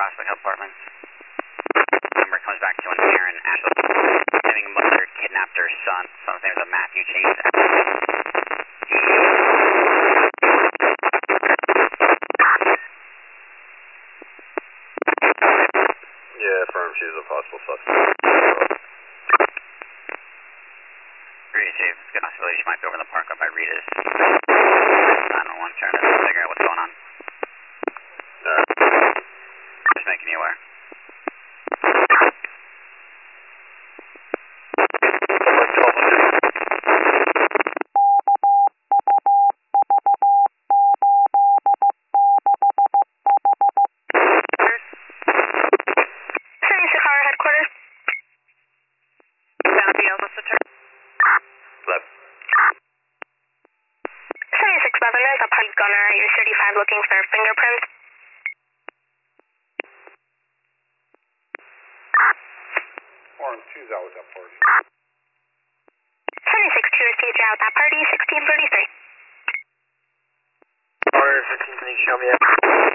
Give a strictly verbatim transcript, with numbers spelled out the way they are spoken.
Prospect Health Apartments. Number comes back to an Aaron Ashland. Claiming mother kidnapped her son. Son's name is Matthew James. Yeah, affirm she's a possible suspect. Rita two, it's a good possibility she might be over in the park up by Rita's. nine one one, trying to figure out what's going on. Alright. Just making you aware. Looking for fingerprints. Forum two's out with that party. seventy-six two received you out that party, sixteen thirty-three. Alright, fifteen, can you show me up?